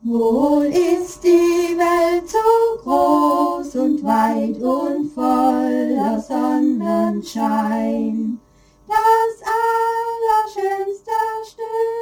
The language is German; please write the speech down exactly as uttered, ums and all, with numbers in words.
Wohl ist die Welt so groß und weit und voller Sonnenschein, das allerschönste Stück